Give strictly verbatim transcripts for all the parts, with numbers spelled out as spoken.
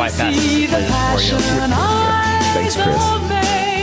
bypass this for you. Thanks, Chris.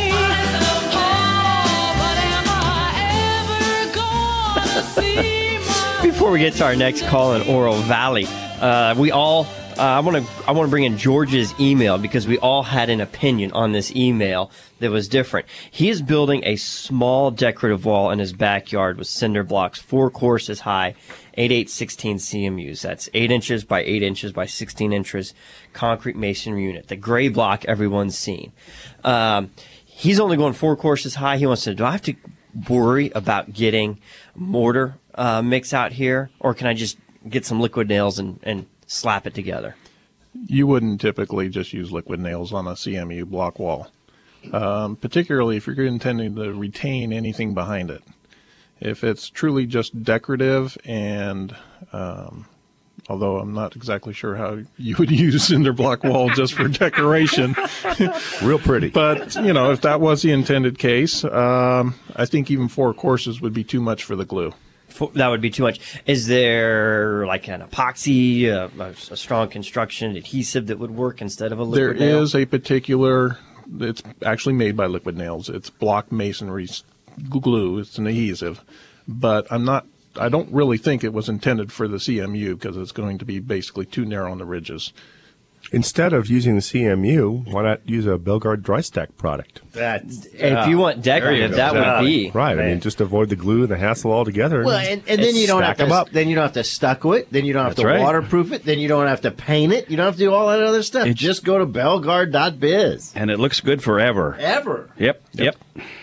Before we get to our next call in Oro Valley, uh, we all uh, I want to I want to bring in George's email because we all had an opinion on this email that was different. He is building a small decorative wall in his backyard with cinder blocks, four courses high, eight eight sixteen C M Us. That's eight inches by eight inches by sixteen inches concrete masonry unit. The gray block everyone's seen. Um, he's only going four courses high. He wants to. Do I have to worry about getting mortar uh, mix out here, or can I just get some liquid nails and, and slap it together? You wouldn't typically just use liquid nails on a C M U block wall, um, particularly if you're intending to retain anything behind it. If it's truly just decorative, and um, although I'm not exactly sure how you would use cinder block wall just for decoration. Real pretty. But, you know, if that was the intended case, um, I think even four courses would be too much for the glue. That would be too much. Is there like an epoxy, uh, a, a strong construction adhesive that would work instead of a liquid There nail? is a particular, it's actually made by Liquid Nails. It's block masonry glue. It's an adhesive. But I'm not, I don't really think it was intended for the C M U because it's going to be basically too narrow on the ridges. Instead of using the C M U, why not use a Belgard dry stack product? That's, If you want decorative, go. that would be. Right. I mean, just avoid the glue and the hassle altogether. Well, and, and then you don't have stack 'em to. up. Then you don't have to stucco it. Then you don't have That's to right. waterproof it. Then you don't have to paint it. You don't have to do all that other stuff. It's- Just go to belgard dot biz. And it looks good forever. Ever. Yep, yep.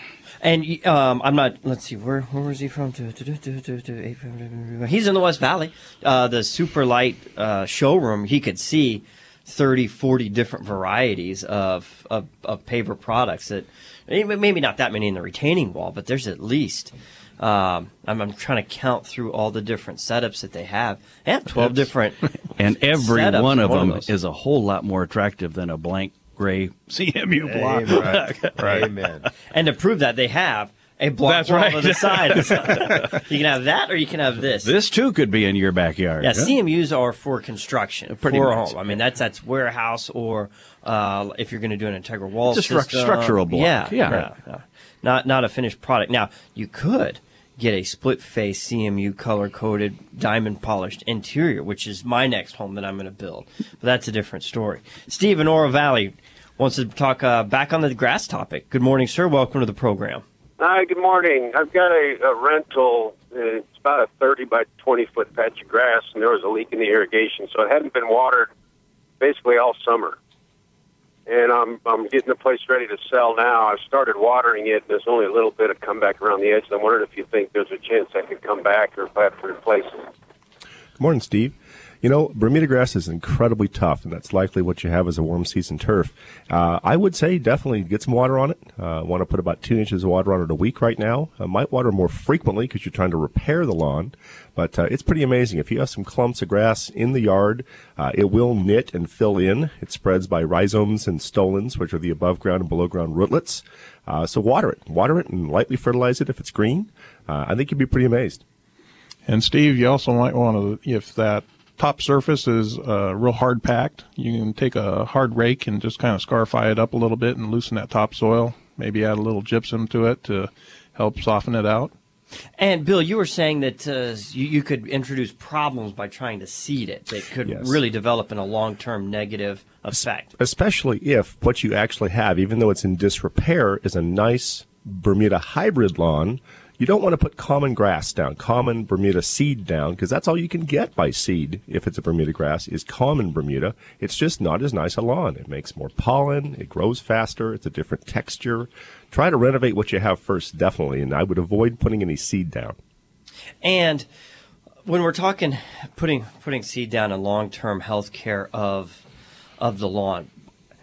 And um, I'm not. Let's see. Where where was he from? To, to, to, to, to, to, eight- He's in the West Valley. Uh, the Super Light uh, showroom. He could see thirty, forty different varieties of, of of paver products. That maybe not that many in the retaining wall, but there's at least. Um, I'm, I'm trying to count through all the different setups that they have. They have twelve different. And every setups one in of one of them those. is a whole lot more attractive than a blank gray C M U block. Amen. Right. Amen. And to prove that, they have a block That's wall right. on the side. You can have that, or you can have this. This, too, could be in your backyard. Yeah, C M Us are for construction, Pretty for a much. home. I mean, that's that's warehouse, or uh, if you're going to do an integral wall It's a stru- system. structural block. Yeah, Yeah. yeah, yeah. Not not a finished product. Now, you could get a split face C M U color coded diamond polished interior, which is my next home that I'm going to build. But that's a different story. Steve in Oro Valley wants to talk uh, back on the grass topic. Good morning, sir. Welcome to the program. Hi, good morning. I've got a, a rental. Uh, it's about a thirty by twenty foot patch of grass, and there was a leak in the irrigation, so it hadn't been watered basically all summer. And I'm I'm getting the place ready to sell now. I've started watering it, and there's only a little bit of comeback around the edge. And I'm wondering if you think there's a chance I could come back, or if I have to replace it. Good morning, Steve. You know, Bermuda grass is incredibly tough, and that's likely what you have as a warm season turf. Uh, I would say definitely get some water on it. Uh, want to put about two inches of water on it a week right now. I might water more frequently because you're trying to repair the lawn, but uh, it's pretty amazing. If you have some clumps of grass in the yard, uh, it will knit and fill in. It spreads by rhizomes and stolons, which are the above ground and below ground rootlets. Uh, so water it. Water it and lightly fertilize it if it's green. Uh, I think you'd be pretty amazed. And, Steve, you also might want to, if that top surface is uh, real hard packed, you can take a hard rake and just kind of scarify it up a little bit and loosen that topsoil. Maybe add a little gypsum to it to help soften it out. And, Bill, you were saying that uh, you, you could introduce problems by trying to seed it that could Yes. really develop in a long-term negative effect. Especially if what you actually have, even though it's in disrepair, is a nice Bermuda hybrid lawn. You don't want to put common grass down, common Bermuda seed down, because that's all you can get by seed if it's a Bermuda grass, is common Bermuda. It's just not as nice a lawn. It makes more pollen. It grows faster. It's a different texture. Try to renovate what you have first, definitely, and I would avoid putting any seed down. And when we're talking putting putting seed down and long-term health care of of the lawn,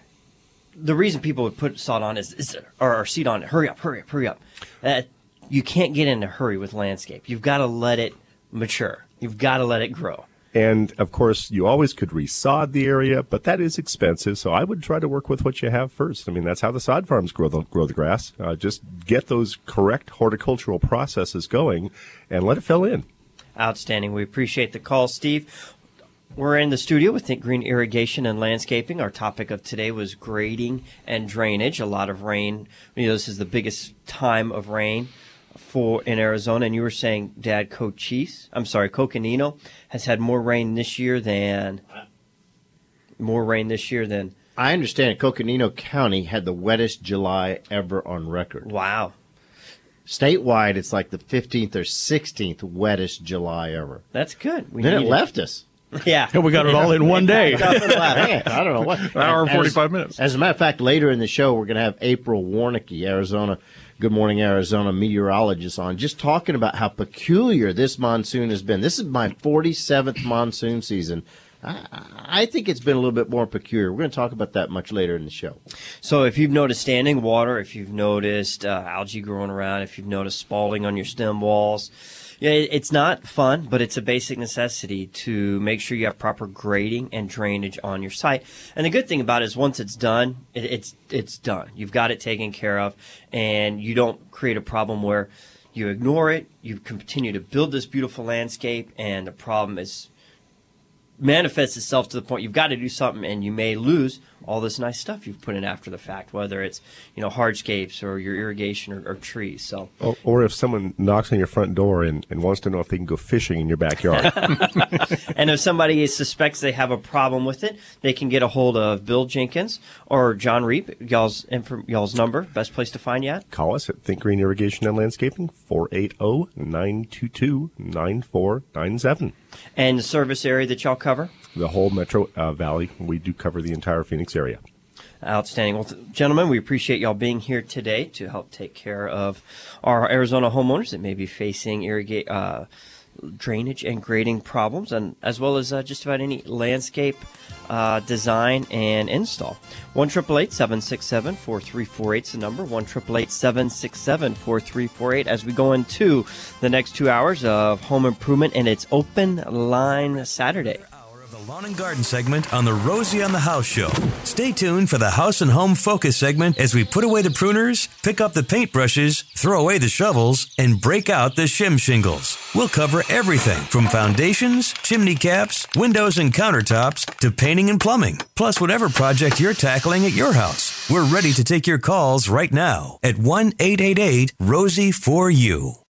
the reason people would put sod on is, is or, or seed on, hurry up, hurry up, hurry up. Uh, you can't get in a hurry with landscape. You've got to let it mature. You've got to let it grow. And, of course, you always could resod the area, but that is expensive, so I would try to work with what you have first. I mean, that's how the sod farms grow the, grow the grass. Uh, just get those correct horticultural processes going and let it fill in. Outstanding. We appreciate the call, Steve. We're in the studio with Think Green Irrigation and Landscaping. Our topic of today was grading and drainage. A lot of rain. You know, this is the biggest time of rain for in Arizona. And you were saying, Dad, Cochise, I'm sorry, Coconino has had more rain this year than more rain this year than. I understand Coconino County had the wettest July ever on record. Wow. Statewide, it's like the fifteenth or sixteenth wettest July ever. That's good. We Then it needed- left us. Yeah. And we got it all in one day. Nothing left. Man, I don't know what. An hour and As- forty-five minutes. As a matter of fact, later in the show, we're going to have April Warnicki, Arizona, Good Morning Arizona meteorologist, on, just talking about how peculiar this monsoon has been. This is my forty-seventh monsoon season. I, I think it's been a little bit more peculiar. We're going to talk about that much later in the show. So if you've noticed standing water, if you've noticed uh, algae growing around, if you've noticed spalling on your stem walls, yeah, it, it's not fun, but it's a basic necessity to make sure you have proper grading and drainage on your site. And the good thing about it is once it's done, it, it's it's done. You've got it taken care of, and you don't create a problem where you ignore it. You continue to build this beautiful landscape, and the problem is manifests itself to the point you've got to do something, and you may lose all this nice stuff you've put in after the fact, whether it's, you know, hardscapes or your irrigation or, or trees. So, Or, or if someone knocks on your front door and, and wants to know if they can go fishing in your backyard. and if somebody suspects they have a problem with it, they can get a hold of Bill Jenkins or John Reap. Y'all's inf- y'all's number, best place to find you at. Call us at Think Green Irrigation and Landscaping, four eight zero, nine two two, nine four nine seven. And the service area that y'all cover. The whole Metro uh, Valley, we do cover the entire Phoenix area. Outstanding. Well, th- gentlemen, we appreciate y'all being here today to help take care of our Arizona homeowners that may be facing irrigate, uh, drainage and grading problems, and as well as uh, just about any landscape uh, design and install. one eight eight eight, seven six seven, four three four eight is the number, one eight eight eight, seven six seven, four three four eight, as we go into the next two hours of home improvement, and it's Open Line Saturday. The Lawn and Garden segment on the Rosie on the House show. Stay tuned for the House and Home Focus segment as we put away the pruners, pick up the paintbrushes, throw away the shovels, and break out the shim shingles. We'll cover everything from foundations, chimney caps, windows and countertops to painting and plumbing, plus whatever project you're tackling at your house. We're ready to take your calls right now at one eight eight eight, R O S I E four U.